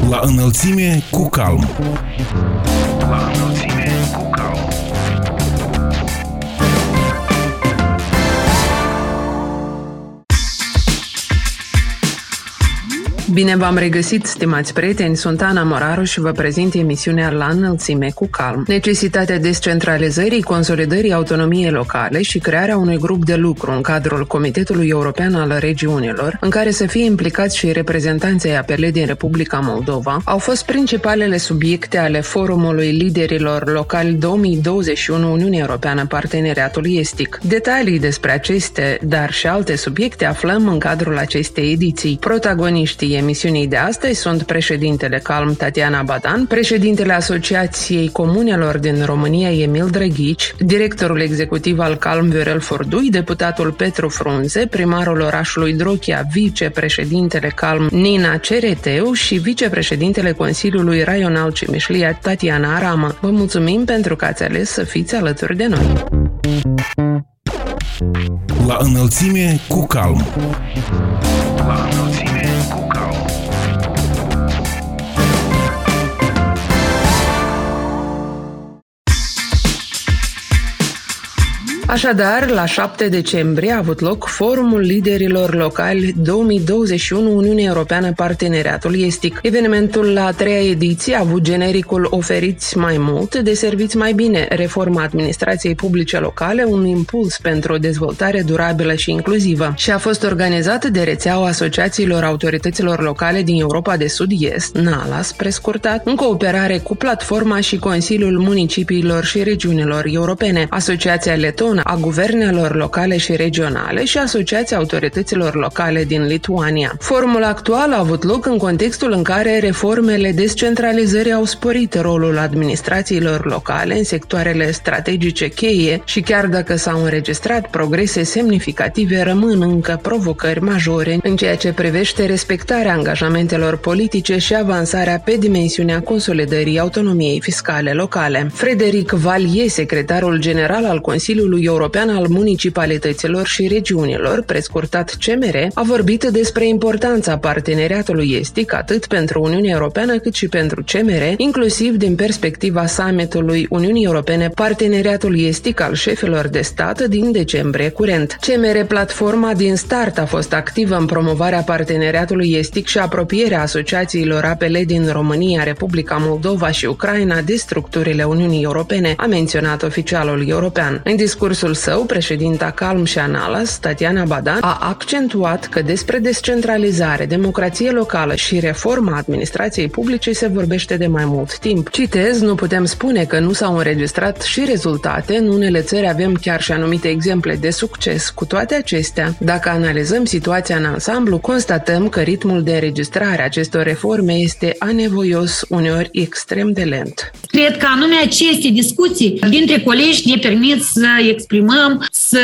La înălțime cu calm. La înălțime cu calm. Bine v-am regăsit, stimați prieteni, sunt Ana Moraru și vă prezint emisiunea La înălțime cu calm. Necesitatea descentralizării, consolidării autonomiei locale și crearea unui grup de lucru în cadrul Comitetului European al Regiunilor, în care să fie implicați și reprezentanții ai APL din Republica Moldova, au fost principalele subiecte ale Forumului Liderilor Locali 2021 Uniunea Europeană Parteneriatul Estic. Detalii despre aceste, dar și alte subiecte aflăm în cadrul acestei ediții. Protagoniștii emisiunii de astăzi sunt președintele CALM Tatiana Badan, președintele Asociației Comunelor din România Emil Drăghici, directorul executiv al CALM Viorel Fordui, deputatul Petru Frunze, primarul orașului Drochia, vicepreședintele CALM Nina Cereteu și vicepreședintele Consiliului Raional Cimișlia Tatiana Aramă. Vă mulțumim pentru că ați ales să fiți alături de noi. La înălțime cu calm. La înălțime cu calm. Așadar, la 7 decembrie a avut loc Forumul Liderilor Locali 2021 Uniunea Europeană Parteneriatul Estic. Evenimentul la a treia ediție a avut genericul Oferiți mai mult, deserviți mai bine, reforma administrației publice locale, un impuls pentru o dezvoltare durabilă și inclusivă și a fost organizat de rețeaua asociațiilor autorităților locale din Europa de Sud-Est, NALAS, prescurtat, în cooperare cu Platforma și Consiliul Municipiilor și Regiunilor Europene, Asociația Letonă a guvernelor locale și regionale și Asociația Autorităților Locale din Lituania. Forumul actual a avut loc în contextul în care reformele descentralizării au sporit rolul administrațiilor locale în sectoarele strategice cheie și chiar dacă s-au înregistrat progrese semnificative, rămân încă provocări majore în ceea ce privește respectarea angajamentelor politice și avansarea pe dimensiunea consolidării autonomiei fiscale locale. Frederic Valier, secretarul general al Consiliului European al Municipalităților și Regiunilor, prescurtat CMR, a vorbit despre importanța parteneriatului estic atât pentru Uniunea Europeană cât și pentru CMR, inclusiv din perspectiva summitului Uniunii Europene Parteneriatul Estic al șefilor de stat din decembrie curent. CMR Platforma din start a fost activă în promovarea parteneriatului estic și apropierea asociațiilor APL din România, Republica Moldova și Ucraina de structurile Uniunii Europene, a menționat oficialul european. În discursul său, președinta CALM și NALAS, Tatiana Badan, a accentuat că despre descentralizare, democrație locală și reforma administrației publice se vorbește de mai mult timp. Citez, nu putem spune că nu s-au înregistrat și rezultate, în unele țări avem chiar și anumite exemple de succes. Cu toate acestea, dacă analizăm situația în ansamblu, constatăm că ritmul de înregistrare a acestor reforme este anevoios, uneori extrem de lent. Cred că anume aceste discuții dintre colegi ne permit să exprimăm, să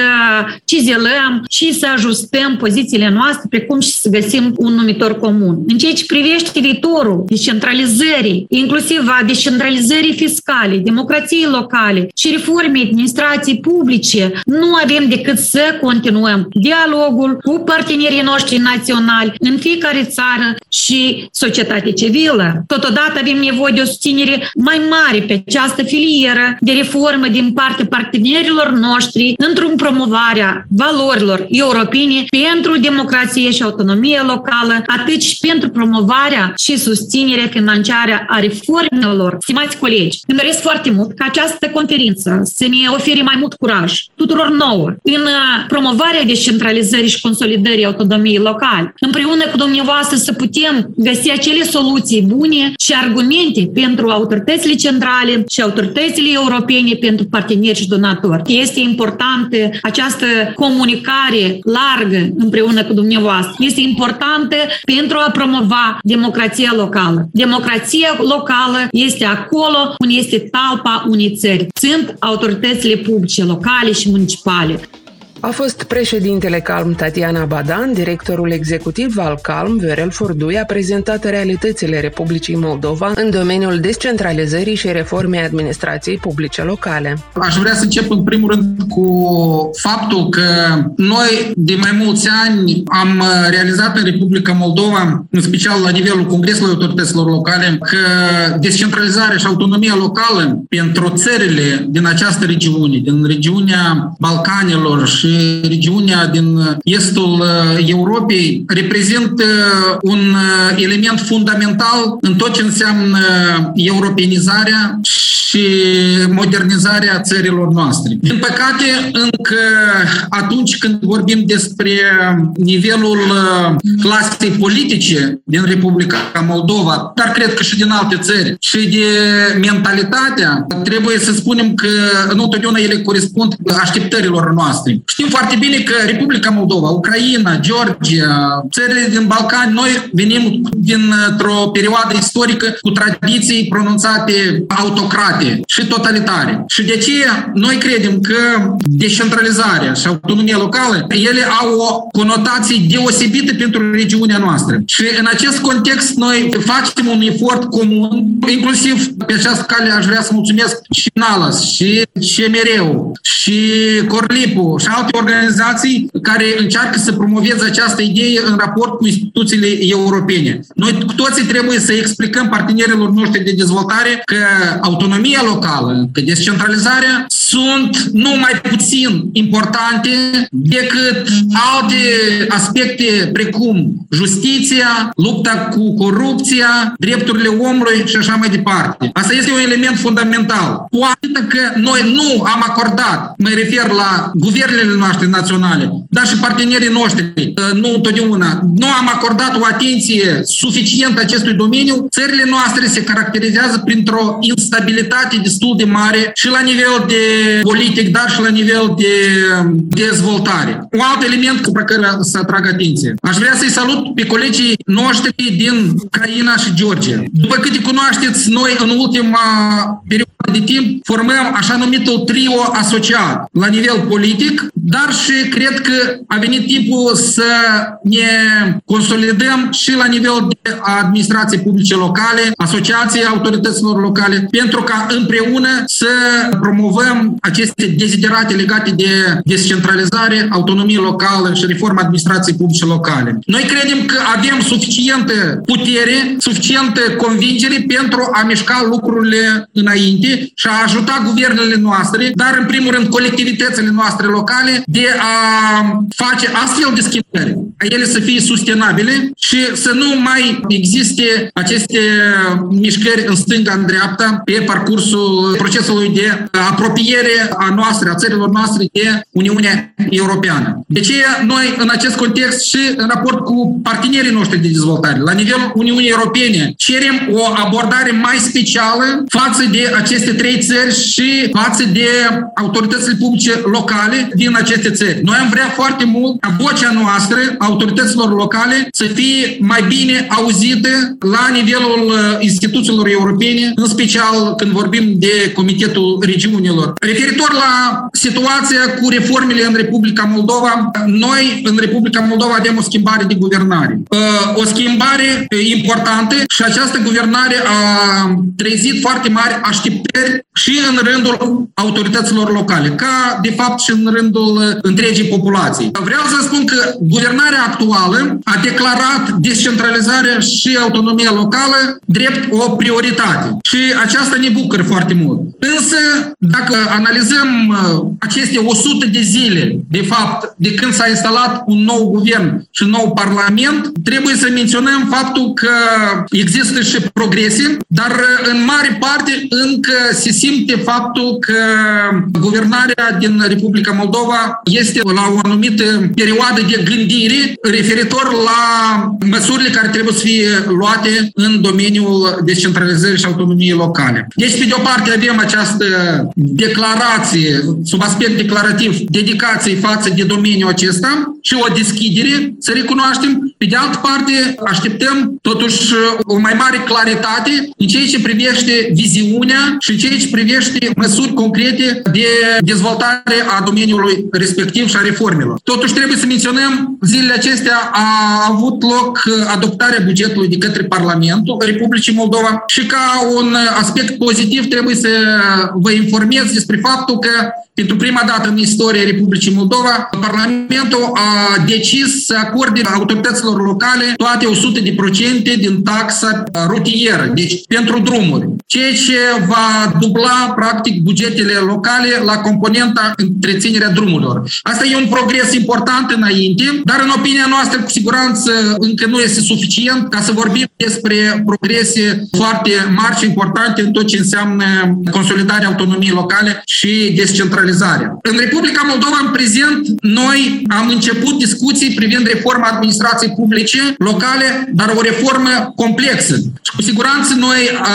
cizelăm și să ajustăm pozițiile noastre, precum și să găsim un numitor comun. În ceea ce privește viitorul descentralizării, inclusiv a descentralizării fiscale, democrației locale și reformei administrației publice, nu avem decât să continuăm dialogul cu partenerii noștri naționali în fiecare țară și societatea civilă. Totodată avem nevoie de o susținere mai mare pe această filieră de reformă din partea partenerilor noștri într-o promovarea valorilor europene pentru democrație și autonomie locală, atât și pentru promovarea și susținerea financiară a reformelor. Stimați colegi, îmi doresc foarte mult ca această conferință să ne ofere mai mult curaj tuturor nouă în promovarea descentralizării și consolidării autonomiei locale. Împreună cu dumneavoastră să putem găsi acele soluții bune și argumente pentru autoritățile centrale și autoritățile europene pentru parteneri și donatori. Este importantă această comunicare largă împreună cu dumneavoastră. Este importantă pentru a promova democrația locală. Democrația locală este acolo unde este talpa unei țări. Sunt autoritățile publice, locale și municipale. A fost președintele Calm Tatiana Badan, directorul executiv al Calm, Viorel Furdui, a prezentat realitățile Republicii Moldova în domeniul descentralizării și reformei administrației publice locale. Aș vrea să încep în primul rând cu faptul că noi de mai mulți ani am realizat în Republica Moldova, în special la nivelul Congresului Autorităților Locale, că descentralizarea și autonomia locală pentru țările din această regiune, din regiunea Balcanilor și regiunea din estul Europei, reprezintă un element fundamental în tot ce înseamnă europenizarea și modernizarea țărilor noastre. Din păcate, încă atunci când vorbim despre nivelul clasei politice din Republica Moldova, dar cred că și din alte țări, și de mentalitatea, trebuie să spunem că nu totdeauna ele corespund așteptărilor noastre. Știm foarte bine că Republica Moldova, Ucraina, Georgia, țările din Balcani, noi venim dintr-o perioadă istorică cu tradiții pronunțate autocrate și totalitare. Și de aceea noi credem că descentralizarea și autonomia locală, ele au o conotație deosebită pentru regiunea noastră. Și în acest context noi facem un efort comun, inclusiv pe această cale aș vrea să mulțumesc și NALAS, și CMR-ul, și Corlipu și alte organizații care încearcă să promoveze această idee în raport cu instituțiile europene. Noi cu toții trebuie să explicăm partenerilor noștri de dezvoltare că autonomia locală, că descentralizarea sunt nu mai puțin importante decât alte aspecte precum justiția, lupta cu corupția, drepturile omului și așa mai departe. Asta este un element fundamental. Cu atât că noi nu am acordat, mă refer la guvernele noastre naționale, dar și partenerii noștri, nu întotdeauna, nu am acordat o atenție suficientă acestui domeniu, țările noastre se caracterizează printr-o instabilitate destul de mare și la nivel de politic, dar și la nivel de dezvoltare. Un alt element pe care să atrag atenție. Aș vrea să-i salut pe colegii noștri din Ucraina și Georgia. După câte cunoașteți, noi în ultima perioadă de timp formăm așa numitul trio asociat la nivel politic, dar și cred că a venit timpul să ne consolidăm și la nivel de administrații publice locale, asociații autorităților locale, pentru ca împreună să promovăm aceste deziderate legate de descentralizare, autonomie locală și reforma administrației publice locale. Noi credem că avem suficientă putere, suficientă convingere pentru a mișca lucrurile înainte și a ajuta guvernele noastre, dar în primul rând colectivitățile noastre locale de a face astfel de schimbări, a ele să fie sustenabile și să nu mai existe aceste mișcări în stânga, în dreapta, pe parcursul procesului de apropiere a noastră, a țărilor noastre de Uniunea Europeană. De ce noi în acest context și în raport cu partenerii noștri de dezvoltare, la nivelul Uniunii Europene, cerem o abordare mai specială față de aceste trei țări și față de autoritățile publice locale din aceste țări. Noi am vrea foarte mult ca vocea noastră, autorităților locale, să fie mai bine auzită la nivelul instituțiilor europene, în special când vorbim de Comitetul Regiunilor. Referitor la situația cu reformele în Republica Moldova, noi în Republica Moldova avem o schimbare de guvernare. O schimbare importantă și această guvernare a trezit foarte mari așteptări și în rândul autorităților locale, ca de fapt și în rândul întregii populații. Vreau să spun că guvernarea actuală a declarat descentralizarea și autonomia locală drept o prioritate. Și aceasta ne bucură foarte mult. Însă, dacă analizăm aceste 100 de zile, de fapt, de când s-a instalat un nou guvern și un nou parlament, trebuie să menționăm faptul că există și progrese, dar în mare parte încă se simte faptul că guvernarea din Republica Moldova este la o anumită perioadă de gândire referitor la măsurile care trebuie să fie luate în domeniul descentralizării și autonomiei locale. Deci, pe de o parte, avem această declarație, sub aspect declarativ, dedicație față de domeniul acesta și o deschidere, să recunoaștem. Pe de altă parte, așteptăm totuși o mai mare claritate în ceea ce privește viziunea și în ceea ce privește măsuri concrete de dezvoltare a domeniului respectiv și a reformelor. Totuși trebuie să menționăm, zilele acestea a avut loc adoptarea bugetului de către Parlamentul Republicii Moldova și ca un aspect pozitiv trebuie să vă informez despre faptul că pentru prima dată în istoria Republicii Moldova, Parlamentul a decis să acorde autorităților locale toate 100% din taxa rutieră, deci pentru drumuri, ceea ce va dubla practic bugetele locale la componenta întreținerea drumurilor. Asta e un progres important înainte, dar în opinia noastră cu siguranță încă nu este suficient ca să vorbim despre progrese foarte mari și importante în tot ce înseamnă consolidarea autonomiei locale și descentralizarea. În Republica Moldova, în prezent, noi am început discuții privind reforma administrației publice locale, dar o reformă complexă. Și cu siguranță noi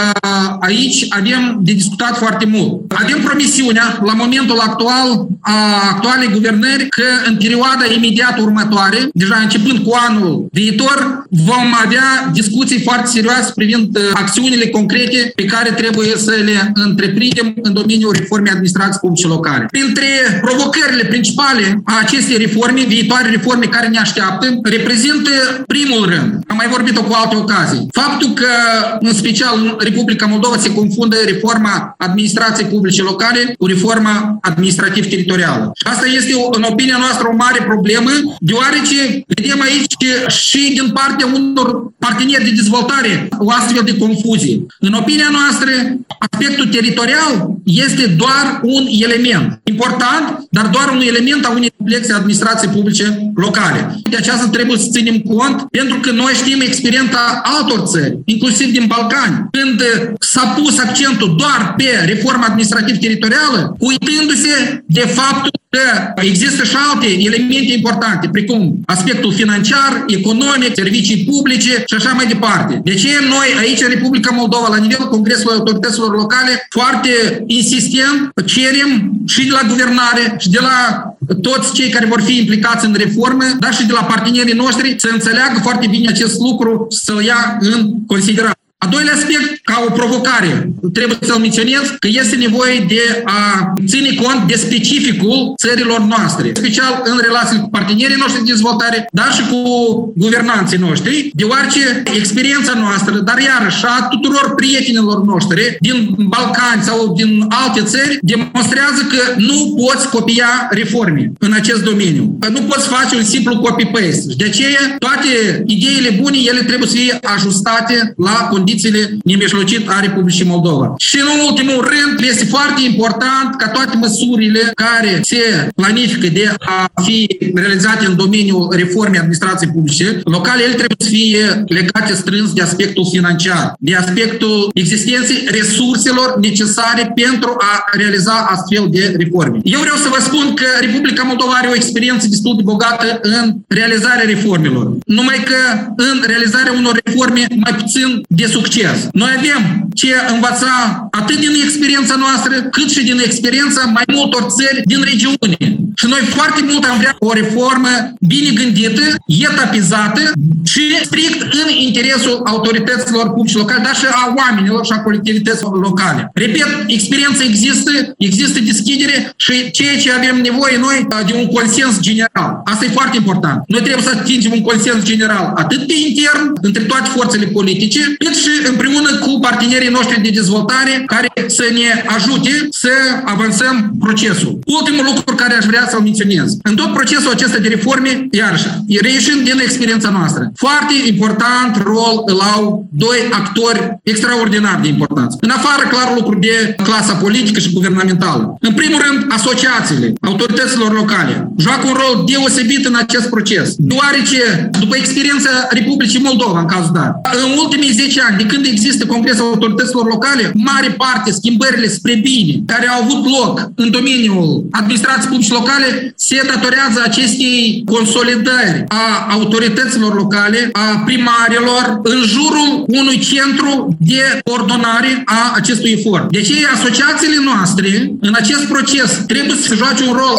aici avem de discutat foarte mult. Avem promisiunea, la momentul actual, a actualei guvernări, că în perioada imediat următoare, deja începând cu anul viitor, vom avea discuții foarte serioase privind acțiunile concrete pe care trebuie să le întreprindem în domeniul reformei administrației publice locale. Printre provocările principale a acestei reforme, viitoare reforme care ne așteaptă, reprezintă primul rând, am mai vorbit-o cu alte ocazii, faptul că, în special în Republica Moldova, se confundă reforma administrației publice locale cu reforma administrativ-teritorială. Asta este, în opinia noastră, o mare problemă, deoarece vedem aici și din partea unor parteneri de dezvoltare o astfel de confuzie. În opinia noastră, aspectul teritorial este doar un element important, dar doar un element a unei complexe administrații publice locale. De aceasta trebuie să ținem cont, pentru că noi știm experiența altor țări, inclusiv din Balcani, când s-a pus accentul doar pe reforma administrativ-teritorială, uitându-se de faptul că există și alte elemente importante, precum aspectul financiar, economic, servicii publice și așa mai departe. De ce noi aici în Republica Moldova, la nivelul Congresului Autorităților Locale, foarte insistent cerem și de la guvernare și de la toți cei care vor fi implicați în reformă, dar și de la partenerii noștri să înțeleagă foarte bine acest lucru, să-l ia în considerare. A doilea aspect, ca o provocare, trebuie să-l menționez, că este nevoie de a ține cont de specificul țărilor noastre, special în relații cu partenerii noștri de dezvoltare, dar și cu guvernanții noștri, deoarece experiența noastră, dar iarăși a tuturor prietenilor noștri din Balcani sau din alte țări, demonstrează că nu poți copia reforme în acest domeniu. Că nu poți face un simplu copy-paste. De aceea, toate ideile bune, ele trebuie să fie ajustate la condițiile nemijlocit a Republicii Moldova. Și în ultimul rând, este foarte important ca toate măsurile care se planifică de a fi realizate în domeniul reformei administrației publice locale, ele trebuie să fie legate strâns de aspectul financiar, de aspectul existenței resurselor necesare pentru a realiza astfel de reforme. Eu vreau să vă spun că Republica Moldova are o experiență destul de bogată în realizarea reformelor. Numai că în realizarea unor reforme mai puțin de succes. Noi avem ce învăța atât din experiența noastră, cât și din experiența mai multor țări din regiune. Și noi foarte mult am vrea o reformă bine gândită, etapizată și strict în interesul autorităților publice locale, dar și a oamenilor și a colectivităților locale. Repet, experiența există deschidere și ceea ce avem nevoie noi de un consens general. Asta e foarte important. Noi trebuie să atingem un consens general atât pe intern, între toate forțele politice, cât și împreună cu partenerii noștri de dezvoltare care să ne ajute să avansăm procesul. Ultimul lucru care aș vrea să-l menționez. În tot procesul acesta de reforme, iarăși, reieșind din experiența noastră, foarte important rol îl au doi actori extraordinar de importanți. În afară, clar, lucru de clasa politică și guvernamentală. În primul rând, asociațiile autorităților locale joacă un rol deosebit în acest proces, deoarece, după experiența Republicii Moldova, în cazul dat, în ultimii 10 ani, de când există Congresul Autorităților Locale, mare parte schimbările spre bine care au avut loc în domeniul administrației publice locale se datorează acestei consolidări a autorităților locale, a primarilor, în jurul unui centru de coordonare a acestui efort. De aceea, asociațiile noastre, în acest proces, trebuie să joace un rol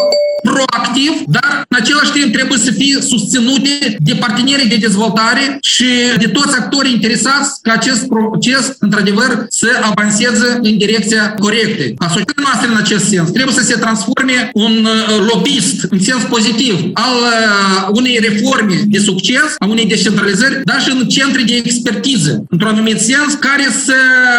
proactiv, dar în același timp trebuie să fie susținute de partenerii de dezvoltare și de toți actorii interesați ca acest proces, într-adevăr, să avanseze în direcția corectă. Asociația noastră în acest sens trebuie să se transforme un lobbyist în sens pozitiv al unei reforme de succes, a unei descentralizări, dar și în centre de expertiză, într-un anumit sens, care să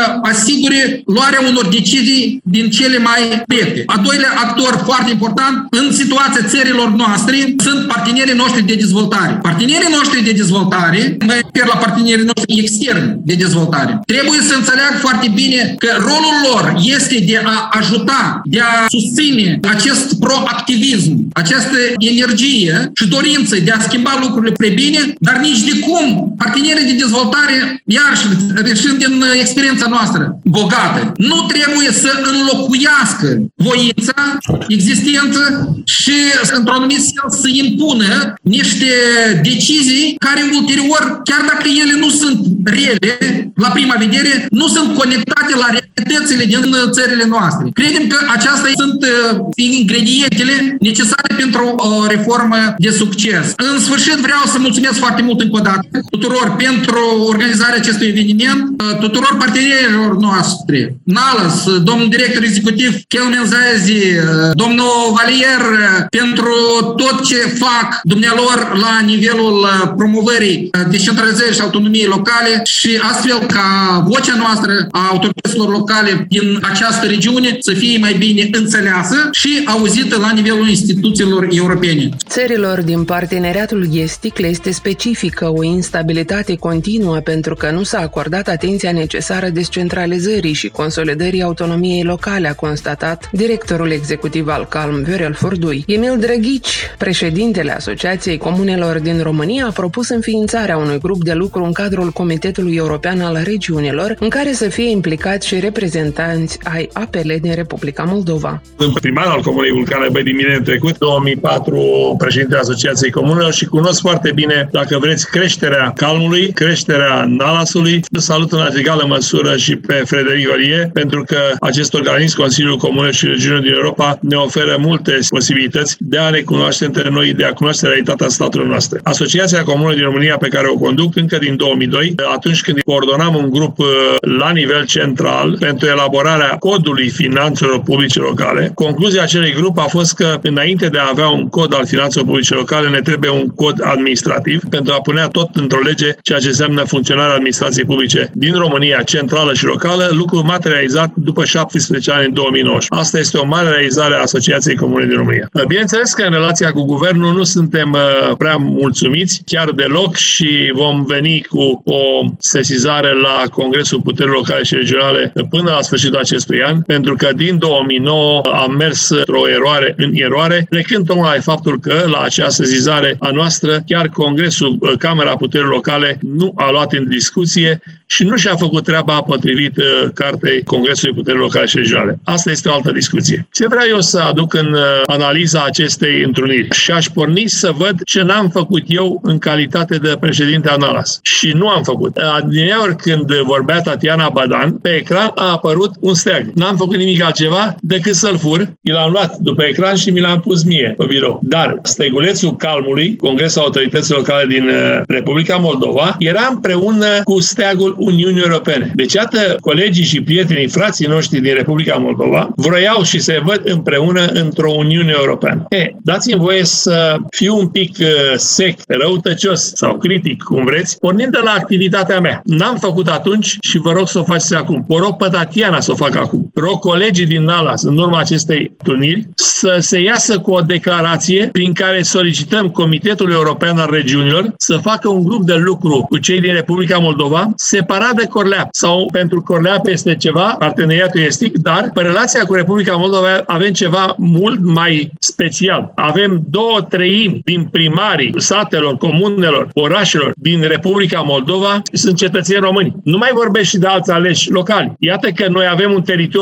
asigure luarea unor decizii din cele mai corecte. A doilea actor foarte important în situația țărilor noastre sunt partenerii noștri de dezvoltare. Partenerii noștri de dezvoltare, mă refer la partenerii noștri externi de dezvoltare, trebuie să înțeleagă foarte bine că rolul lor este de a ajuta, de a susține acest proactivism, această energie și dorință de a schimba lucrurile spre bine, dar nici de cum partenerii de dezvoltare, iarăși, reșind din experiența noastră bogată, nu trebuie să înlocuiască voința existență și, într-un anumit sens, să impună niște decizii care ulterior, chiar dacă ele nu sunt rele, la prima vedere, nu sunt conectate la realitățile din țările noastre. Credem că acestea sunt ingredientele necesare pentru o reformă de succes. În sfârșit, vreau să mulțumesc foarte mult încă o dată tuturor pentru organizarea acestui eveniment, tuturor partenerilor noastre, Nalas, domnul director executiv Kelmen Zazi, domnul Valier, pentru tot ce fac dumnealor la nivelul promovării descentralizării și autonomiei locale și astfel ca vocea noastră a autorităților locale din această regiune să fie mai bine înțeleasă și auzită la nivelul instituțiilor europene. Țărilor din parteneriatul estic le este specifică o instabilitate continuă pentru că nu s-a acordat atenția necesară descentralizării și consolidării autonomiei locale, a constatat directorul executiv al CALM, Viorel Furdui. Emil Drăghici, președintele Asociației Comunelor din România, a propus înființarea unui grup de lucru în cadrul Comitetului European al Regiunilor, în care să fie implicați și reprezentanți ai APL din Republica Moldova. Primar al Comunei Vulcane Băi din Mine în trecut, 2004 președintele Asociației Comunelor și cunosc foarte bine, dacă vreți, creșterea Calmului, creșterea Nalasului. Salut în egală măsură și pe Frederic Olie, pentru că acest organism, Consiliul Comunelor și Regiunilor din Europa, ne oferă multe posibilități de a ne cunoaște între noi, de a cunoaște realitatea statelor noastre. Asociația Comunelor din România, pe care o conduc încă din 2002, atunci când coordonam un grup la nivel central pentru elaborarea codului finanțelor publice locale, concluzia acelui grup a fost că înainte de a avea un cod al finanțelor publice locale, ne trebuie un cod administrativ pentru a pune tot într-o lege ceea ce înseamnă funcționarea administrației publice din România, centrală și locală, lucru materializat după 17 ani în 2019. Asta este o mare realizare a Asociației Comune din România. Bineînțeles că în relația cu guvernul nu suntem prea mulțumiți, chiar deloc, și vom veni cu o sesizare la Congresul Puterilor Locale și Regionale până la sfârșitul acestui an, pentru că din 2009 am mers într-o eroare, plecând tocmai la faptul că la acea sesizare a noastră, chiar Congresul, Camera Puterilor Locale, nu a luat în discuție și nu și-a făcut treaba potrivit cartei Congresului Puterilor Locale și Regionale. Asta este o altă discuție. Ce vreau eu să aduc în analiza acestei întruniri? Și aș porni să văd ce n-am făcut eu în calitate de președinte Nalas. Și nu am făcut. Adineauri când vorbea Tatiana Badan, pe ecran a apărut un steag. N-am făcut nimic altceva decât să-l fur. Mi l-am luat după ecran și mi l-am pus mie pe birou. Dar stegulețul Calmului, Congresul Autorităților Locale din Republica Moldova, era împreună cu steagul Uniunii Europene. Deci, iată, colegii și prietenii, frații noștri din Republica Moldova, vroiau și se văd împreună într-o Uniune Europeană. Dați-mi voie să fiu un pic sec, răutăcios sau critic, cum vreți, pornind de la activitatea mea. N-am făcut atunci și vă rog să o faceți acum. O rog pe Tatiana să o facă acum. Rog colegii din Nalas, în urma acestei întâlniri, să se iasă cu o declarație prin care solicităm Comitetul European al Regiunilor să facă un grup de lucru cu cei din Republica Moldova, separat de Corleap. Sau pentru Corleap este ceva, parteneriatul estic, dar pe relația cu Republica Moldova avem ceva mult mai special. Avem 2/3 din primarii satelor, comunelor, orașelor din Republica Moldova sunt cetățeni români. Nu mai vorbesc și de alți aleși locali. Iată că noi avem un teritoriu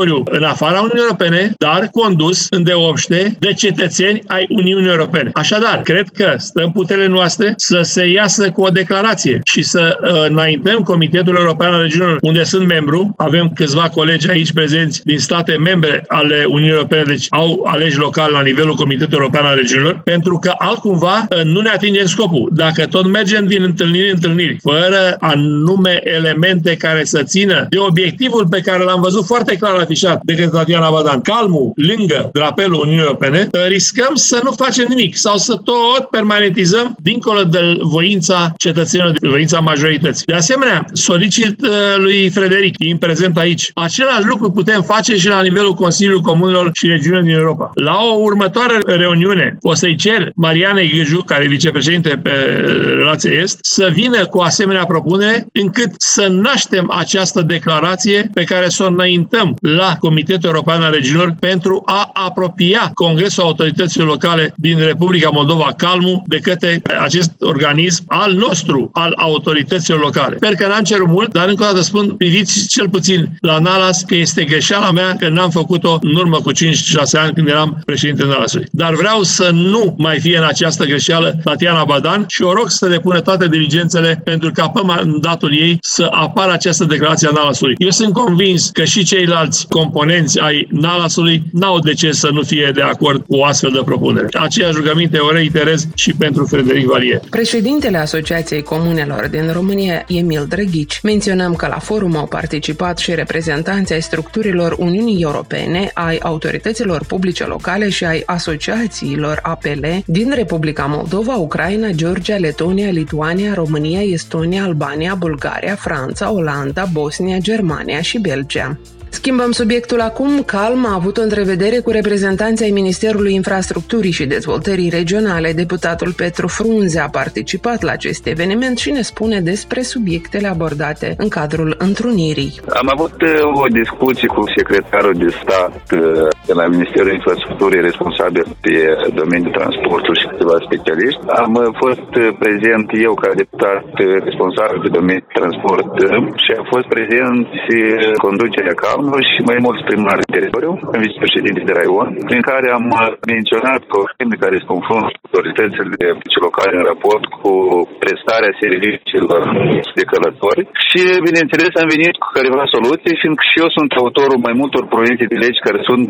teritoriu în afara Uniunii Europene, dar condus îndeopște de cetățeni ai Uniunii Europene. Așadar, cred că stă în puterile noastre să se iasă cu o declarație și să înaintăm Comitetul European al Regiunilor, unde sunt membru. Avem câțiva colegi aici prezenți din state membre ale Uniunii Europene, deci au aleși locali la nivelul Comitetului European al Regiunilor, pentru că altcumva nu ne atingem scopul. Dacă tot mergem din întâlniri în întâlniri, fără anume elemente care să țină de obiectivul pe care l-am văzut foarte clar afișat de către Tatiana Badan, calmul lângă drapelul Uniunii Europene, riscăm să nu facem nimic sau să tot permanentizăm dincolo de voința cetățenilor, de voința majorității. De asemenea, solicit lui Frederic, în prezent aici, același lucru putem face și la nivelul Consiliului Comunelor și Regiunilor din Europa. La o următoare reuniune o să-i cer Marianei Gâju, care e vicepreședinte pe relație est, să vină cu asemenea propunere încât să naștem această declarație pe care să o înaintăm la Comitetul European al Regiunilor pentru a apropia Congresul Autorităților Locale din Republica Moldova, Calmu, de către acest organism al nostru, al autorităților locale. Sper că n-am cerut mult, dar încă o dată spun, priviți cel puțin la NALAS că este greșeala mea că n-am făcut-o în urmă cu 5-6 ani când eram președinte NALAS-ului. Dar vreau să nu mai fie în această greșeală Tatiana Badan și o rog să depună toate diligențele pentru ca pe mandatul ei să apară această declarație a NALAS-ului. Eu sunt convins că și ceilalți componenți ai NALAS-ului n-au de ce să nu fie de acord cu o astfel de propunere. Aceeași rugăminte o reiterez și pentru Frederic Valier. Președintele Asociației Comunelor din România, Emil Drăghici, menționăm că la forum au participat și reprezentanții ai structurilor Uniunii Europene, ai autorităților publice locale și ai asociațiilor APL din Republica Moldova, Ucraina, Georgia, Letonia, Lituania, România, Estonia, Albania, Bulgaria, Franța, Olanda, Bosnia, Germania și Belgia. Schimbăm subiectul acum. Calm a avut o întrevedere cu reprezentanții ai Ministerului Infrastructurii și Dezvoltării Regionale. Deputatul Petru Frunze a participat la acest eveniment și ne spune despre subiectele abordate în cadrul întrunirii. Am avut o discuție cu secretarul de stat de la Ministerul Infrastructurii responsabil pe domeniul transportului și câțiva specialiști. Am fost prezent eu ca deputat responsabil pe domeniul transport și a fost prezent conducerea Calm și mai mulți primari de teritoriu, vicepreședinte de raion, prin care am menționat probleme care se confruntă cu autoritățile locale în raport cu prestarea serviciilor de călători și, bineînțeles, am venit cu careva soluții, fiindcă și eu sunt autorul mai multor proiecte de legi care sunt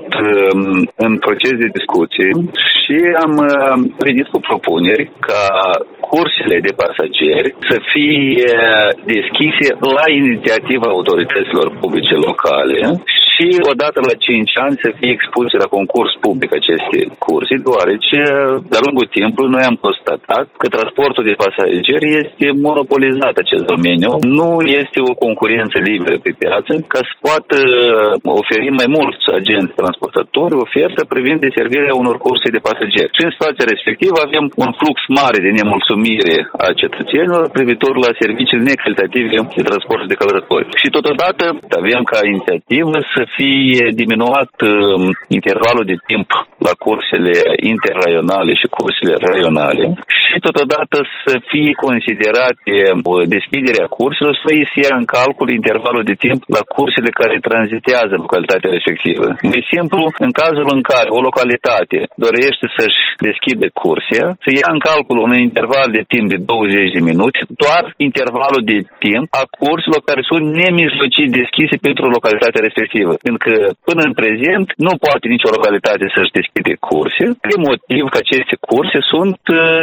în proces de discuție și am venit cu propuneri ca cursele de pasageri să fie deschise la inițiativa autorităților publice locale și odată la 5 ani să fie expuse la concurs public aceste curse, deoarece de-a lungul timpului noi am constatat că transportul de pasageri este monopolizat acest domeniu, nu este o concurență liberă pe piață, ca să poată oferi mai mulți agenți transportatori ofertă privind deservirea unor curse de pasageri. Și în situația respectivă avem un flux mare de nemulțumire a cetățenilor privitor la serviciile necalitative de transport de călători. Și totodată avem ca inițiativă să fie diminuat intervalul de timp la cursele interraionale și cursele raionale și totodată să fie considerate deschiderea curselor, să se ia în calcul intervalul de timp la cursele care tranzitează localitatea respectivă. De simplu, în cazul în care o localitate dorește să-și deschide cursia, să ia în calcul un interval de timp de 20 de minute, doar intervalul de timp a curselor care sunt nemijlocit deschise pentru localitatea respectivă. Pentru că până în prezent nu poate nicio localitate să-și deschide curse, de motiv că aceste curse sunt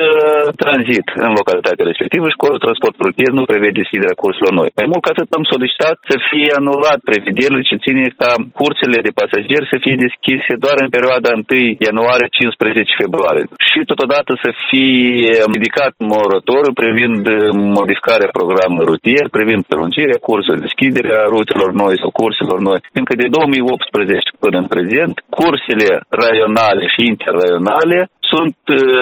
tranzit în localitatea respectivă și Codul Transport Rutier nu prevede deschiderea curselor noi. Mai mult ca atât am solicitat să fie anulat prevederile ce ține ca cursele de pasageri să fie deschise doar în perioada 1 ianuarie-15 februarie și totodată să fie ridicat moratoriu privind modificarea programului rutier, privind prelungirea curselor, deschiderea rutelor noi sau curselor noi. Încă de 2018 până în prezent, cursele raionale și interraionale sunt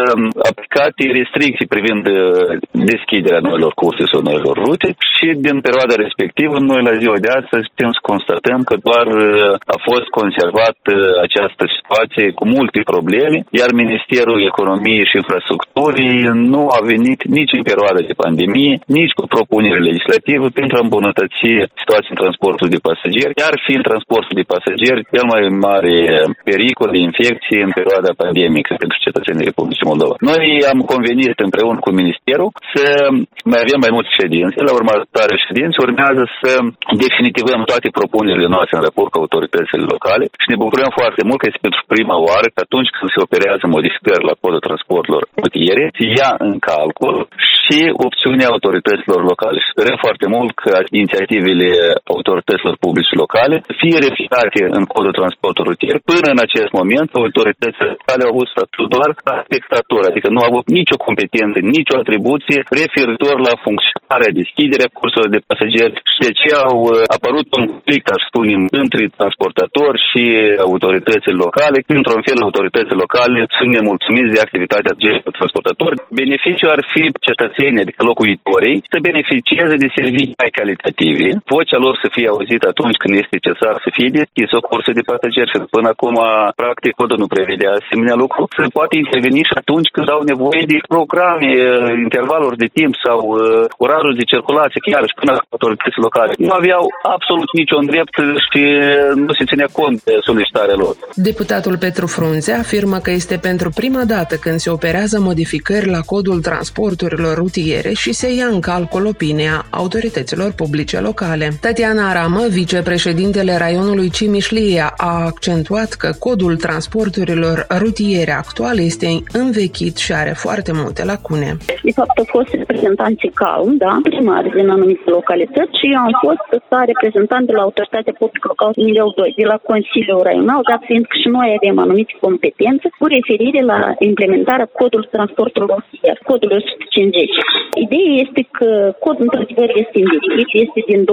aplicate restricții privind deschiderea noilor curse sau noilor rute și din perioada respectivă, noi la ziua de astăzi putem să constatăm că doar a fost conservat această situație cu multe probleme, iar Ministerul Economiei și Infrastructurii nu a venit nici în perioada de pandemie, nici cu propuneri legislative pentru a îmbunătăți situația în transportul de pasageri, iar fiind transportul de pasageri cel mai mare pericol de infecție în perioada pandemică pentru cetățenii Republicii Moldova. Noi am convenit împreună cu Ministerul să mai avem mai multe ședințe. La următoare ședințe urmează să definitivăm toate propunerile noastre în raport cu autoritățile locale și ne bucurăm foarte mult că este pentru prima oară că atunci când se operează modificări la codul transporturilor rutiere, se ia în calcul și opțiunea autorităților locale. Și sperăm foarte mult că inițiativele autorităților publice locale fie reflectate în codul transportului rutier. Până în acest moment, autoritățile locale au avut statut doar ca spectator, adică nu au avut nicio competență, nicio atribuție referitor la funcționarea, deschiderea curselor de pasageri și de ce au apărut un conflict, aș spune, între transportatori și autoritățile locale. Într-un fel, autoritățile locale sunt nemulțumiți de activitatea acestor transportatori. Beneficiul ar fi cetățenii, adică locuitorii, să beneficieze de servicii mai calitative, vocea lor să fie auzită atunci când este necesar să fie deschis o cursă de pasageri și până acum, practic, codul nu prevedea asemenea lucru, să poate interveni și atunci când au nevoie de programe, intervaluri de timp sau orarul de circulație, chiar și până autoritățile locale. Nu aveau absolut niciun drept și nu se ținea cont de solicitarea lor. Deputatul Petru Frunze afirmă că este pentru prima dată când se operează modificări la codul transporturilor rutiere și se ia în calcul opinia autorităților publice locale. Tatiana Aramă, vicepreședintele raionului Cimișlia, a accentuat că codul transporturilor rutiere actual este învechit și are foarte multe lacune. De fapt, au fost reprezentanții CALM, primari din anumite localități și am fost reprezentant de la Autoritatea Publică Locală nivelul 2, de la Consiliul Raional, dat fiind că și noi avem anumite competențe cu referire la implementarea codului transportului rutier, codul 150. Ideea este că codul într-adevăr este învechit, este din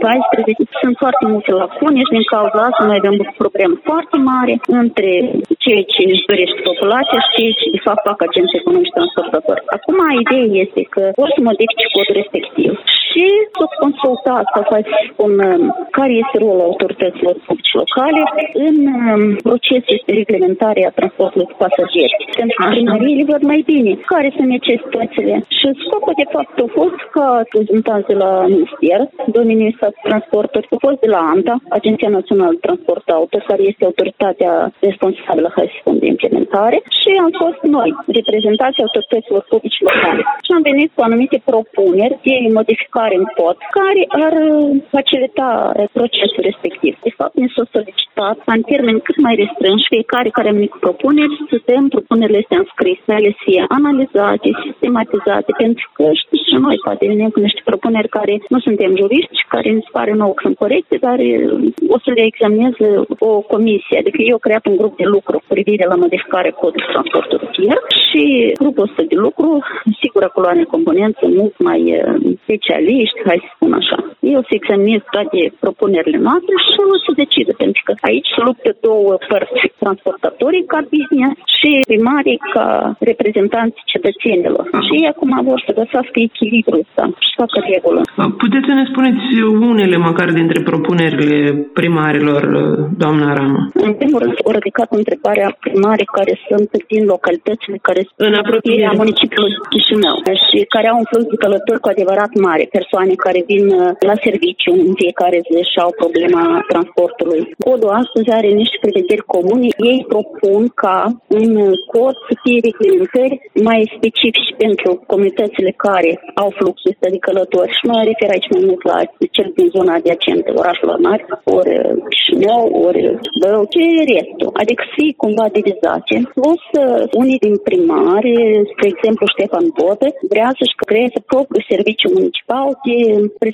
2014, sunt foarte multe lacune și din cauza asta noi avem o problemă foarte mare între ceea ce își dorește populația și ceea ce de fapt fac agenții economici transportatori. Acum ideea este că vor să modifice codul respectiv și să consultați sau să spun care este rolul autorităților publice locale în procesul de reglementare a transportului cu pasageri. Pentru că primăriile văd mai bine care sunt necesitățile și scopul de fapt a fost ca reprezentanți de la Minister, domeniul transporturi, a fost de la ANTA, Agenția Națională de Transport Auto, care este autoritatea responsabilă, hai să spun, de implementare, și am fost noi, reprezentanții autorităților publice locale. Și am venit cu anumite propuneri de modificare în cod, care ar facilita procesul respectiv. De fapt, ne s-a solicitat în termeni cât mai restrânși fiecare care a venit cu propuneri să dăm propunerile astea înscrise, ele să fie analizate, sistematizate, pentru că știți și noi poate venim cu niște propuneri care nu suntem juriști, care ne pare nou că sunt corecte, dar o să le examineze o comisie. Adică eu am creat un grup de lucru cu privire la modificarea codului transportului rutier și grupul ăsta de lucru, sigur, acolo are componențe mult mai specialiști, hai să spun așa. Eu să examinez toate propunerile noastre și o să decide, pentru că aici se luptă două părți, transportatorii ca business și primarii ca reprezentanți cetățenilor. Și ei acum vor să găsească echilibrul ăsta și să facă regulă. Puteți să ne spuneți unele măcar dintre propunerile primarilor, doamna Aramă? În primul rând, au ridicat întrebarea primarii care sunt din localitățile care sunt în apropierea municipiului Chișinău și care au un flux de călători cu adevărat mare, persoane care vin la serviciu în fiecare zi și au problema transportului. Codul astăzi are niște prevederi comune. Ei propun ca în cod să fie reglementări mai specifice pentru comunitățile care au fluxul ăsta de călători și mă refer aici mai mult la cel din zona adiacentă orașelor mari, ori Chișinău, ori Bău, ce restul. Adică să fie cumva divizate. Plus, unii din primari, spre exemplu Ștefan Botă, vrea să-și creeze propriul serviciu municipal de prestare serviciu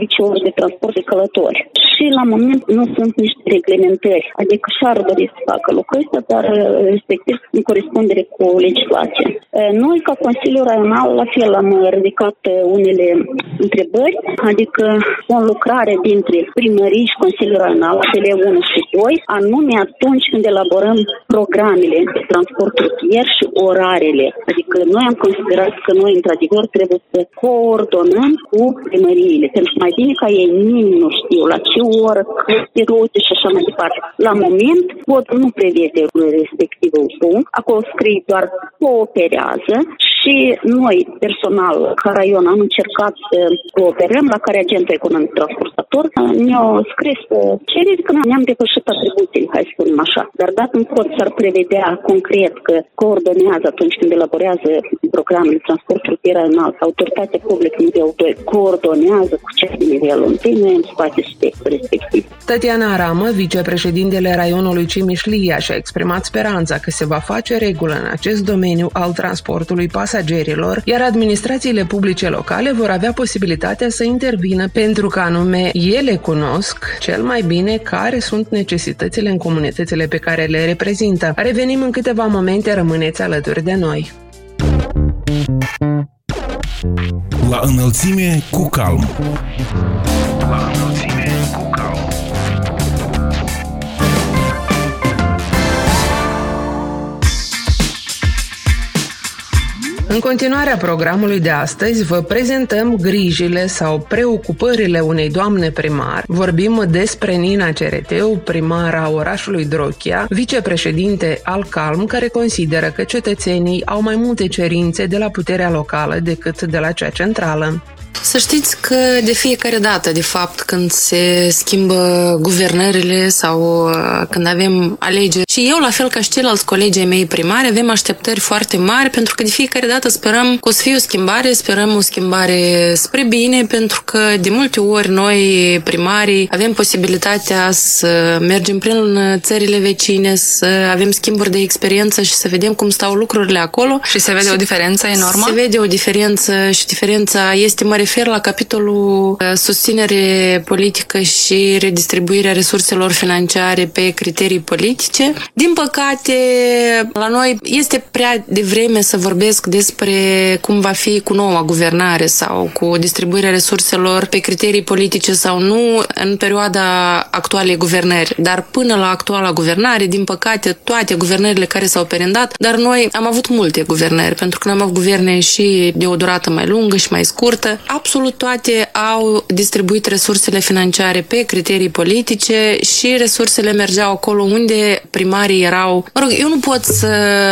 10 ore de transport de călători. Și la moment nu sunt niște reglementări, adică și-ar dori să facă lucrul ăsta, dar respectiv în corespundere cu legislația. Noi, ca Consiliul Raional, la fel am ridicat unele întrebări, adică o lucrare dintre primării și Consiliul Raional, cele 1 și 2, anume atunci când elaborăm programele de transport rutier și orarele. Adică noi am considerat că noi, într-adevăr, trebuie să coordonăm cu primăriile, pentru că mai bine ca ei nimeni nu știu la ce oră, câte rute și așa mai departe. La moment, codul nu prevede respectivul punct. Acolo scrie doar cooperează și noi, personal, ca raion, am încercat să cooperăm, la care agentul economic transportator ne-a scris cereri că ne-am depășit atribuțiile, hai să spunem așa. Dar dacă în cod s-ar prevedea concret că coordonează atunci când elaborează programele de transport rutier înalt, autoritatea publică nivel 2 coordonează cu cel de nivelul 1, noi am spate subiectul respectiv. Tatiana Aramă, vicepreședintele raionului Cimișlia, și-a exprimat speranța că se va face regulă în acest domeniu al transportului pasagerilor, iar administrațiile publice locale vor avea posibilitatea să intervină pentru că anume ele cunosc cel mai bine care sunt necesitățile în comunitățile pe care le reprezintă. Revenim în câteva momente, rămâneți alături de noi. La înălțime cu calm. La înălțime cu calm. În continuarea programului de astăzi vă prezentăm grijile sau preocupările unei doamne primar. Vorbim despre Nina Cereteu, primara orașului Drochia, vicepreședinte al CALM, care consideră că cetățenii au mai multe cerințe de la puterea locală decât de la cea centrală. Să știți că de fiecare dată, de fapt, când se schimbă guvernările sau când avem alegeri, și eu, la fel ca și ceilalți colegii mei primari, avem așteptări foarte mari, pentru că de fiecare dată sperăm că o să fie o schimbare, sperăm o schimbare spre bine, pentru că de multe ori noi, primarii, avem posibilitatea să mergem prin țările vecine, să avem schimburi de experiență și să vedem cum stau lucrurile acolo. Și se vede o diferență enormă? Se vede o diferență și diferența este, mă refer la capitolul susținere politică și redistribuirea resurselor financiare pe criterii politice. Din păcate, la noi este prea devreme să vorbesc despre cum va fi cu noua guvernare sau cu distribuirea resurselor pe criterii politice sau nu în perioada actualei guvernări. Dar până la actuala guvernare, din păcate, toate guvernările care s-au perindat, dar noi am avut multe guvernări, pentru că am avut guverne și de o durată mai lungă și mai scurtă. Absolut toate au distribuit resursele financiare pe criterii politice și resursele mergeau acolo unde primarii erau. Mă rog, eu nu pot să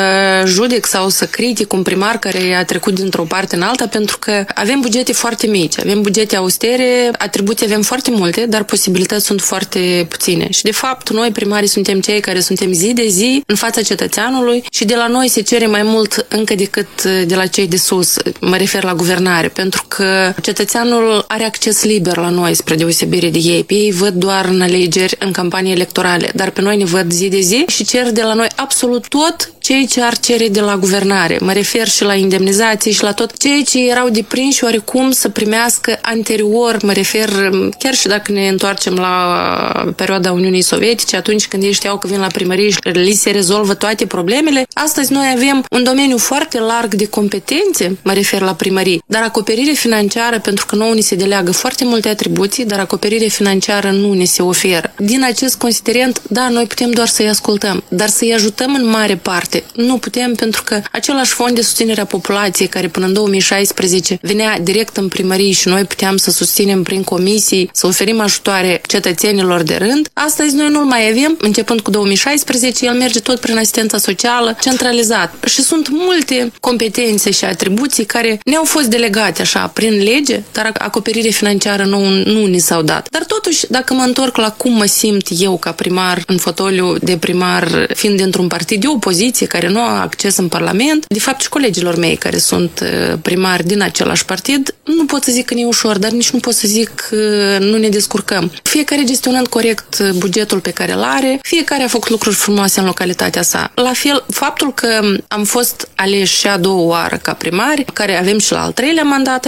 judec sau să critic un primar care a trecut dintr-o parte în alta, pentru că avem bugete foarte mici, avem bugete austere, atribuții avem foarte multe, dar posibilități sunt foarte puține. Și de fapt, noi primarii suntem cei care suntem zi de zi în fața cetățeanului și de la noi se cere mai mult încă decât de la cei de sus. Mă refer la guvernare, pentru că cetățeanul are acces liber la noi, spre deosebire de ei. Pe ei văd doar în alegeri, în campanii electorale, dar pe noi ne văd zi de zi și cer de la noi absolut tot ceea ce ar cere de la guvernare. Mă refer și la indemnizații și la tot ceea ce erau deprinși oarecum să primească anterior. Mă refer, chiar și dacă ne întoarcem la perioada Uniunii Sovietice, atunci când ei știau că vin la primărie și li se rezolvă toate problemele. Astăzi noi avem un domeniu foarte larg de competențe, mă refer la primării, dar acoperire financiară, pentru că nouă ni se deleagă foarte multe atribuții, dar acoperire financiară nu ne se oferă. Din acest considerent, da, noi putem doar să-i ascultăm, dar să-i ajutăm în mare parte nu putem, pentru că același fond de susținere a populației care până în 2016 venea direct în primării și noi puteam să susținem prin comisii, să oferim ajutoare cetățenilor de rând, astăzi noi nu-l mai avem, începând cu 2016, el merge tot prin asistența socială centralizat. Și sunt multe competențe și atribuții care ne-au fost delegate așa prin lege, dar acoperire financiară nu ni s-au dat. Dar totuși, dacă mă întorc la cum mă simt eu ca primar în fotoliu de primar, fiind dintr-un partid de opoziție care nu au acces în Parlament, de fapt și colegilor mei care sunt primari din același partid, nu pot să zic că nu e ușor, dar nici nu pot să zic că nu ne descurcăm. Fiecare gestionând corect bugetul pe care îl are, fiecare a făcut lucruri frumoase în localitatea sa. La fel, faptul că am fost aleși și a doua oară ca primari, care avem și la al treilea mandat, acest fapt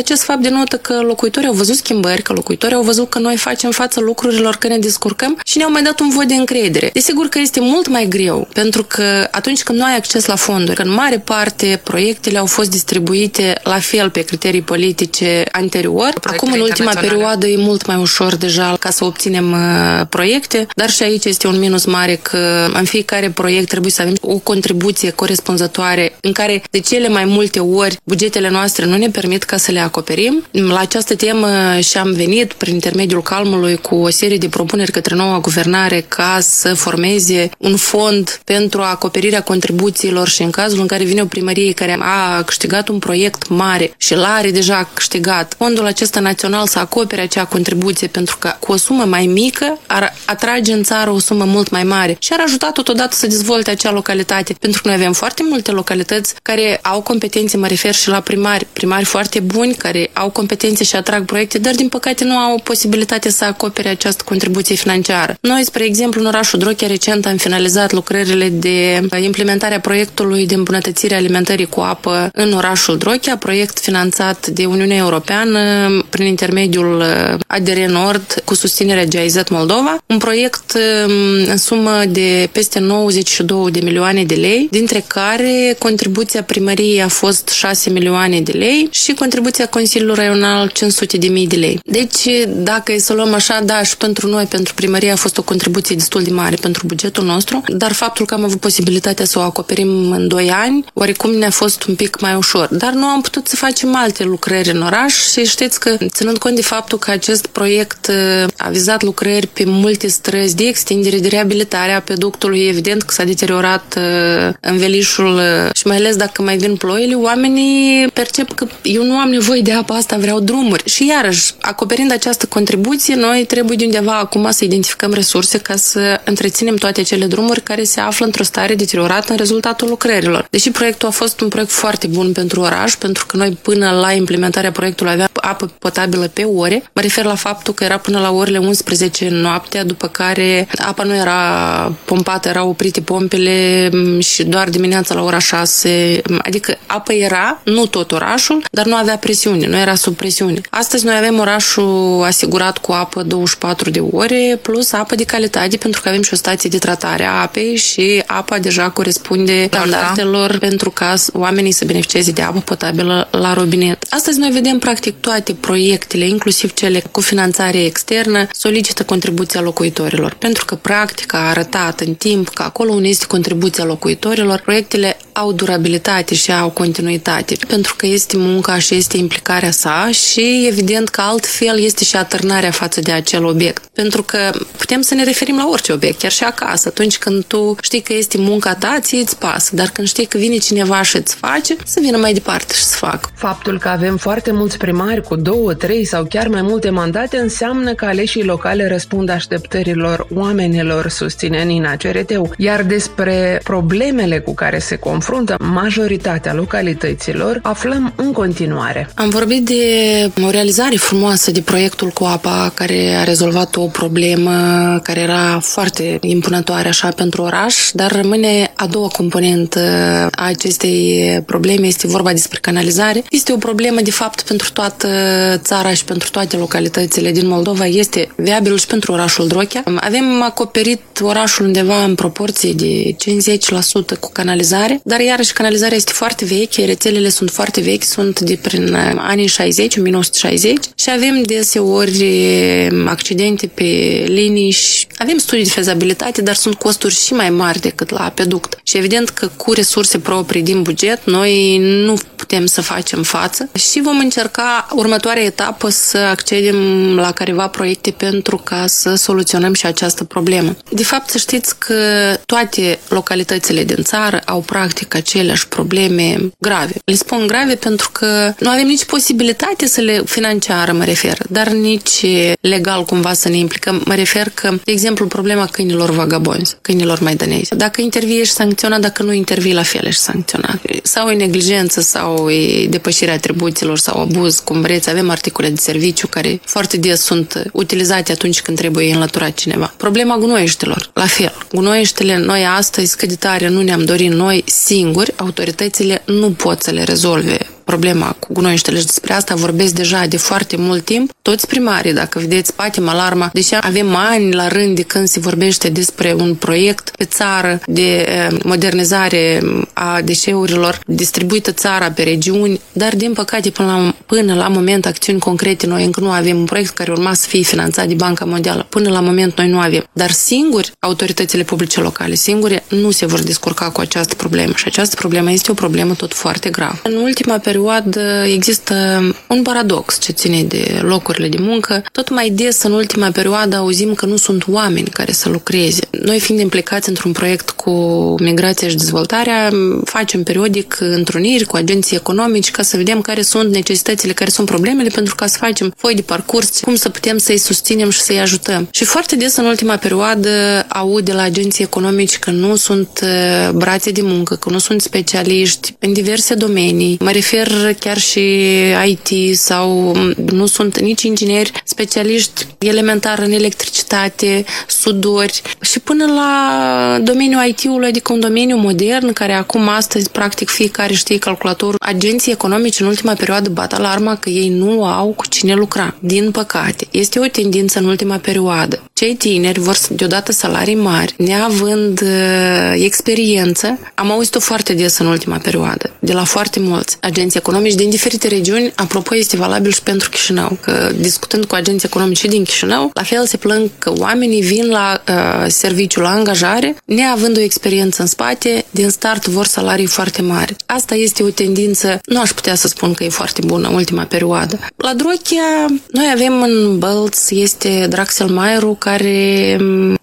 denotă că locuitorii au văzut schimbări, că locuitorii au văzut că noi facem față lucrurilor, că ne descurcăm și ne-au mai dat un vot de încredere. Desigur că este mult mai greu, pentru că atunci când nu ai acces la fonduri, că în mare parte proiectele au fost distribuite la fel pe criterii politice anterior. Acum, în ultima perioadă, e mult mai ușor deja ca să obținem proiecte, dar și aici este un minus mare că în fiecare proiect trebuie să avem o contribuție corespunzătoare în care de cele mai multe ori bugetele noastre nu ne permit ca să le acoperim. La această temă și-am venit prin intermediul Calmului cu o serie de propuneri către noua guvernare ca să formeze un fond pentru acoperirea contribuțiilor și în cazul în care vine o primărie care a câștigat un proiect mare și l-are deja câștigat, fondul acesta național să acopere acea contribuție pentru că cu o sumă mai mică ar atrage în țară o sumă mult mai mare și ar ajuta totodată să dezvolte acea localitate. Pentru că noi avem foarte multe localități care au competențe, mă refer și la primari foarte buni, care au competențe și atrag proiecte, dar din păcate nu au posibilitate să acopere această contribuție financiară. Noi, spre exemplu, în orașul Drochea, recent am finalizat lucrările de implementarea proiectului de îmbunătățire a alimentării cu apă în orașul Drochea, proiect finanțat de Uniunea Europeană prin intermediul ADR Nord cu susținerea GIZ Moldova, un proiect în sumă de peste 92 de milioane de lei, dintre care contribuția primăriei a fost 6 milioane de lei și contribuția Consiliului Raional 500.000 de lei. Deci, dacă e să luăm așa, da, și pentru noi, pentru primărie a fost o contribuție destul de mare pentru bugetul nostru, dar faptul că am avut posibilitatea să o acoperim în 2 ani, oricum ne-a fost un pic mai ușor. Dar nu am putut să facem alte lucrări în oraș și știți că, ținând cont de faptul că acest proiect a vizat lucrări pe multe străzi de extindere, de reabilitare a peductului, evident că s-a deteriorat învelișul și mai ales dacă mai vin ploile, oamenii percep că eu nu am nevoie de apă asta, vreau drumuri. Și iarăși, acoperind această contribuție, noi trebuie de undeva acum să identificăm resurse ca să întreținem toate acele drumuri care se află într-o stare deteriorată în rezultatul lucrărilor. Deși proiectul a fost un proiect foarte bun pentru oraș, pentru că noi până la implementarea proiectului aveam apă potabilă pe ore, mă refer la faptul că era până la orele 11 noaptea, după care apa nu era pompată, erau oprite pompele și doar dimineața la ora 6, adică apă era, nu tot orașul, dar nu avea presiune, nu era sub presiune. Astăzi noi avem orașul asigurat cu apă 24 de ore, plus apă de calitate, pentru că avem și o stație de tratare a apei și apa deja corespunde standardelor pentru ca oamenii să beneficieze de apă potabilă la robinet. Astăzi noi vedem practic toate proiectele, inclusiv cele cu finanțare externă, solicită contribuția locuitorilor, pentru că practica a arătat în timp că acolo unde este contribuția locuitorilor, proiectele au durabilitate și au continuitate, pentru că este munca și este implicarea sa și evident că altfel este și atârnarea față de acel obiect. Pentru că putem să ne referim la orice obiect, chiar și acasă. Atunci când tu știi că este munca ta, ție îți pasă, dar când știi că vine cineva și îți face, să vină mai departe și să facă. Faptul că avem foarte mulți primari cu 2, 3 sau chiar mai multe mandate înseamnă că aleșii locale răspund așteptărilor oamenilor, susține Nina Cereteu. Iar despre problemele cu care se confruntă majoritatea localităților aflăm în continuare. Am vorbit de o realizare frumoasă de proiectul cu apa, care a rezolvat o problemă care era foarte impunătoare așa pentru oraș, dar rămâne a doua componentă a acestei probleme, este vorba despre canalizare. Este o problemă de fapt pentru toată țara și pentru toate localitățile din Moldova, este viabil și pentru orașul Drochea. Avem acoperit orașul undeva în proporție de 50% cu canalizare, dar iarăși canalizarea este foarte veche, rețelele sunt foarte vechi, sunt de prin anii 60, 1960 și avem deseori accidente pe linii și avem studii de fezabilitate, dar sunt costuri și mai mari decât la apeduct. Și evident că cu resurse proprii din buget noi nu putem să facem față și vom încerca următoarea etapă să accedem la careva proiecte pentru ca să soluționăm și această problemă. De fapt, să știți că toate localitățile din țară au practic aceleași probleme grave. Le spun grave pentru că nu avem nici posibilitate să le financiară, mă refer, dar nici legal cumva să ne implicăm. Mă refer că, de exemplu, problema câinilor vagabonzi, câinilor maidanezi. Dacă intervii, ești sancționat, dacă nu intervii, la fel ești sancționat. Sau e neglijență, sau e depășirea atribuțiilor, sau abuz, cum vreți. Avem articole de serviciu care foarte des sunt utilizate atunci când trebuie înlăturat cineva. Problema gunoieștilor, la fel. Gunoieștile, noi astăzi, cât de tare nu ne-am dorit noi singuri, autoritățile nu pot să le rezolve problema cu gunoi și tăleci. Despre asta vorbesc deja de foarte mult timp. Toți primarii, dacă vedeți, batem alarma, deși avem ani la rând de când se vorbește despre un proiect pe țară de modernizare a deșeurilor, distribuită țara pe regiuni, dar din păcate până la moment acțiuni concrete noi încă nu avem. Un proiect care urma să fie finanțat de Banca Mondială. Până la moment noi nu avem. Dar singuri, autoritățile publice locale, singure, nu se vor descurca cu această problemă. Și această problemă este o problemă tot foarte gravă. În ultima perioadă există un paradox ce ține de locurile de muncă. Tot mai des în ultima perioadă auzim că nu sunt oameni care să lucreze. Noi fiind implicați într-un proiect cu migrația și dezvoltarea, facem periodic întruniri cu agenții economici ca să vedem care sunt necesitățile, care sunt problemele, pentru ca să facem foi de parcurs, cum să putem să-i susținem și să-i ajutăm. Și foarte des în ultima perioadă aud de la agenții economici că nu sunt brațe de muncă, că nu sunt specialiști în diverse domenii. Mă refer chiar și IT sau nu sunt nici ingineri, specialiști elementar în electricitate, sudori și până la domeniul IT-ului, adică un domeniu modern care acum astăzi practic fiecare știe calculatorul. Agenții economici în ultima perioadă bat alarma că ei nu au cu cine lucra. Din păcate, este o tendință în ultima perioadă. Cei tineri vor deodată salarii mari, neavând experiență. Am auzit-o foarte des în ultima perioadă, de la foarte mulți agenți economici din diferite regiuni. Apropo, este valabil și pentru Chișinău, că discutând cu agenți economici din Chișinău, la fel se plâng că oamenii vin la serviciul la angajare, neavând o experiență în spate, din start vor salarii foarte mari. Asta este o tendință, nu aș putea să spun că e foarte bună în ultima perioadă. La Drochia, noi avem în Bălț, este Draxelmaierul, care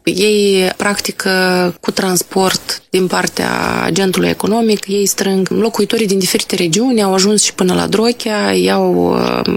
ei practică cu transport din partea agentului economic, ei strâng locuitorii din diferite regiuni, au ajuns și până la Drochia, iau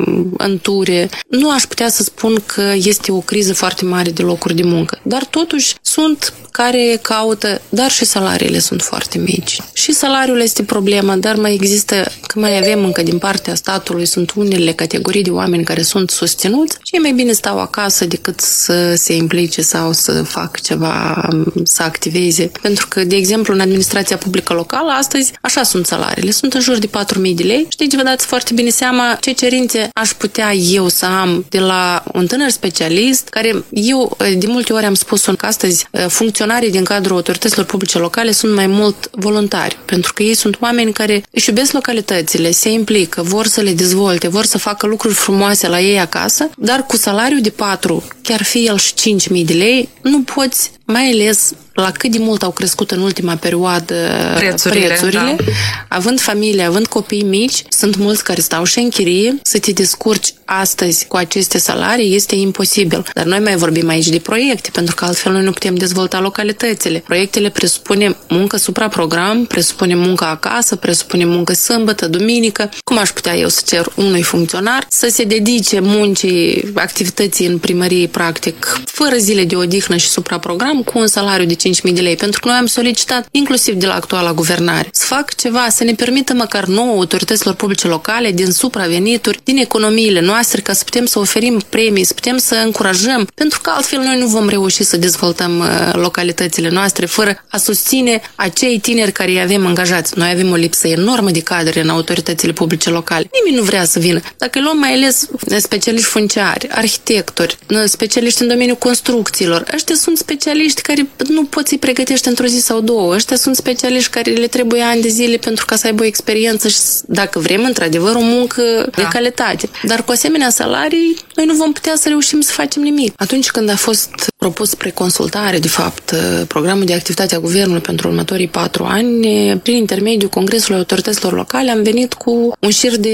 în ture. Nu aș putea să spun că este o criză foarte mare de locuri de muncă, dar totuși sunt care caută, dar și salariile sunt foarte mici. Și salariul este problema, dar mai există, că mai avem încă din partea statului, sunt unele categorii de oameni care sunt susținuți și mai bine stau acasă decât să se implice sau să facă ceva, să activeze. Pentru că, de exemplu, în administrația publică locală, astăzi, așa sunt salariile. Sunt în jur de 4.000 de lei și deci vă dați foarte bine seama ce cerințe aș putea eu să am de la un tânăr specialist, care eu de multe ori am spus că astăzi funcționarii din cadrul autorităților publice locale sunt mai mult voluntari, pentru că ei sunt oameni care își iubesc localitățile, se implică, vor să le dezvolte, vor să facă lucruri frumoase la ei acasă, dar cu salariul de 4, chiar fi el și 5.000 de lei, nu poți, mai ales la cât de mult au crescut în ultima perioadă prețurile. Da. Având familie, având copii mici, sunt mulți care stau și în chirie, să te descurci astăzi cu aceste salarii este imposibil. Dar noi mai vorbim aici de proiecte, pentru că altfel noi nu putem dezvolta localitățile. Proiectele presupune muncă supraprogram, presupune muncă acasă, presupune muncă sâmbătă, duminică. Cum aș putea eu să cer unui funcționar să se dedice muncii, activității în primărie, practic, fără zile de odihnă și supraprogram, cu un salariu de 5.000 de lei? Pentru că noi am solicitat, inclusiv de la actuala guvernare, să fac ceva, să ne permită măcar nouă autorităților publice locale, din supravenituri, din economiile noastre, ca să putem să oferim premii, să putem să încurajăm, pentru că altfel noi nu vom reuși să dezvoltăm localitățile noastre fără a susține acei tineri care îi avem angajați. Noi avem o lipsă enormă de cadre în autoritățile publice locale. Nimeni nu vrea să vină. Dacă luăm mai ales specialiști funciari, arhitectori, specialiști în domeniul construcțiilor, ăștia sunt specialiști care nu poți să-i pregătești într-o zi sau două. Ăștia sunt specialiști care le trebuie ani de zile pentru ca să aibă o experiență și, dacă vrem, într-adevăr, o muncă de calitate. Dar cu asemenea salarii, noi nu vom putea să reușim să facem nimic. Atunci când a fost propus spre consultare, de fapt, programul de activitate a Guvernului pentru următorii 4 ani, prin intermediul Congresului Autorităților Locale, am venit cu un șir de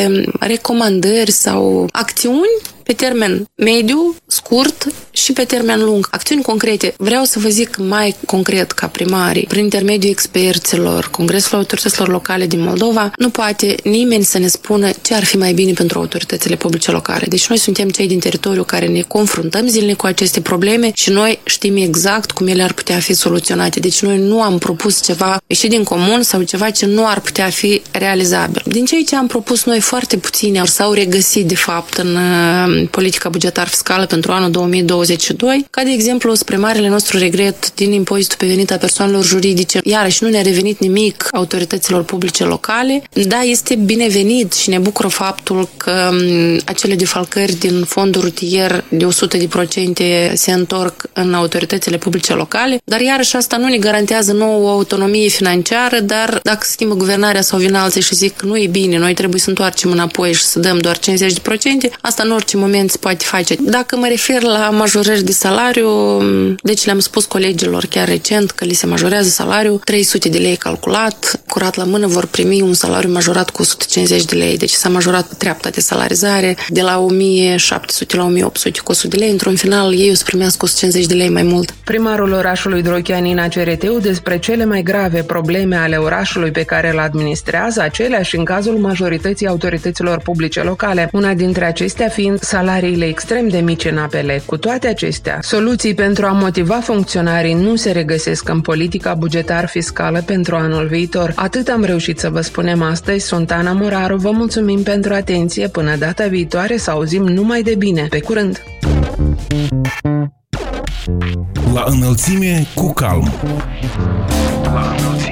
recomandări sau acțiuni pe termen mediu, scurt și pe termen lung. Acțiuni concrete. Vreau să vă zic mai concret ca primarii, prin intermediul experților, Congresul Autorităților Locale din Moldova, nu poate nimeni să ne spună ce ar fi mai bine pentru autoritățile publice locale. Deci noi suntem cei din teritoriu care ne confruntăm zilnic cu aceste probleme și noi știm exact cum ele ar putea fi soluționate. Deci noi nu am propus ceva ieșit din comun sau ceva ce nu ar putea fi realizabil. Din ceea ce am propus noi, foarte puține s-au regăsit de fapt în politica bugetar fiscală pentru anul 2022. 92, ca de exemplu spre marele nostru regret din impozitul pe venit a persoanelor juridice. Iarăși nu ne-a revenit nimic autorităților publice locale. Da, este binevenit și ne bucură faptul că acele defalcări din fondul rutier de 100% se întorc în autoritățile publice locale, dar iarăși asta nu ne garantează nouă autonomie financiară, dar dacă schimbă guvernarea sau vin alții și zic că nu e bine, noi trebuie să întoarcem înapoi și să dăm doar 50%, asta în orice moment se poate face. Dacă mă refer la majorări de salariu, deci le-am spus colegilor chiar recent că li se majorează salariul, 300 de lei calculat, curat la mână vor primi un salariu majorat cu 150 de lei, deci s-a majorat pe treapta de salarizare de la 1700 la 1800 cu 100 de lei, într-un final ei o să primească 150 de lei mai mult. Primarul orașului Drochea, Nina Cereteu, despre cele mai grave probleme ale orașului pe care îl administrează, aceleași în cazul majorității autorităților publice locale, una dintre acestea fiind salariile extrem de mici în APL. Cu toate acestea, soluții pentru a motiva funcționarii nu se regăsesc în politica bugetar-fiscală pentru anul viitor. Atât am reușit să vă spunem astăzi. Sunt Ana Moraru, vă mulțumim pentru atenție. Până data viitoare să auzim numai de bine. Pe curând! La înălțime cu calm. La înălțime.